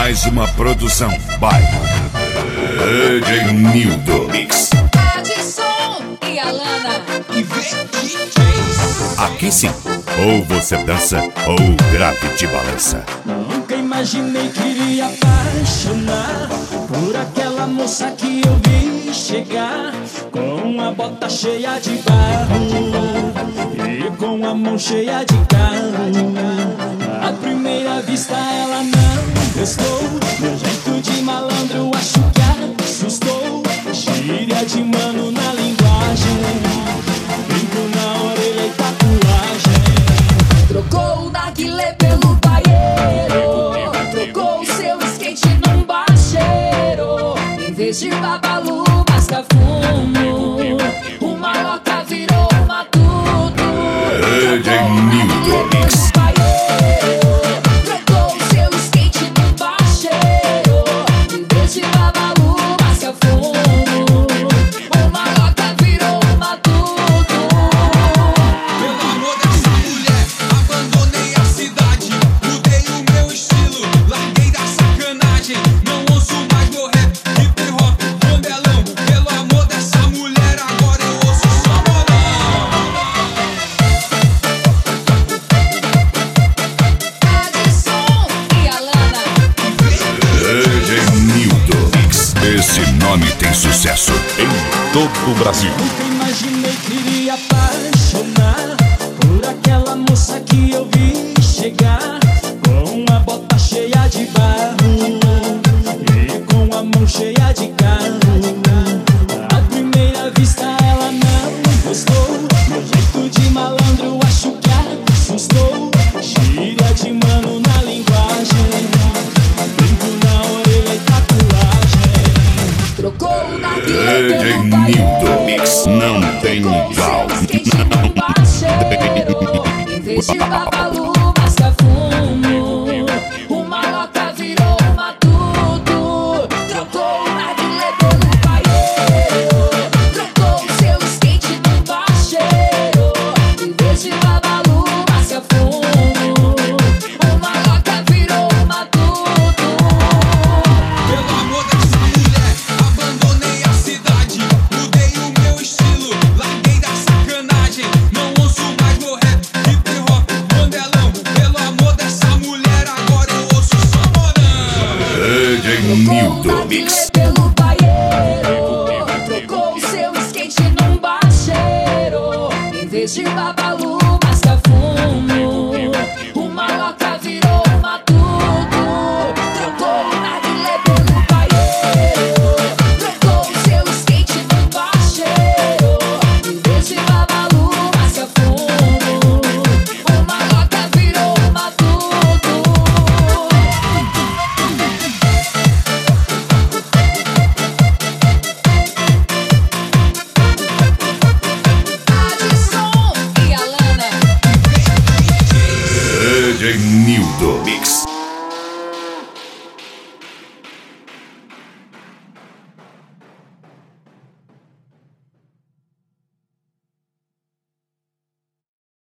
mais uma produção by DJ Nildo Mix. Adson e Alana. E vem DJs. Aqui sim, ou você dança ou o grave te balança. Nunca imaginei que iria apaixonar por aquela moça que eu vi chegar com a bota cheia de barro e com a mão cheia de carro. À primeira vista ela não gostou, meu jeito de malandro acho que assustou. Gíria de mano na linguagem, brinco na orelha e tatuagem. Trocou o narguilé pelo paieiro, trocou o seu skate num bacheiro. Em vez de babalu, masca fumo, uma loca virou um matuto. DJ Nildo Mix. Trocou o seu skate num bacheiro. Em vez de babalu, masca fumo, uma loca virou um matuto. Pelo amor dessa mulher, abandonei a cidade. Mudei o meu estilo, larguei da sacanagem. Não ouço mais meu rap, hip hop, modelão. Pelo amor dessa mulher, agora eu ouço só modão. Adson e Alana. DJ Nildo Mix. Esse nome tem sucesso em todo o Brasil. Nunca imaginei que iria apaixonar por aquela moça que eu vi chegar com a bota cheia de barro e com a mão cheia de carro. À primeira vista ela não gostou, meu jeito de malandro acho que assustou. Gíria de mano na linguagem, brinco na orelha e tatuagem. Trocou o narguilé DJ pelo Nildo paieiro, Mix não tem trocou o igual. seu skate num bacheiro. Em vez de babalu, masca fumo,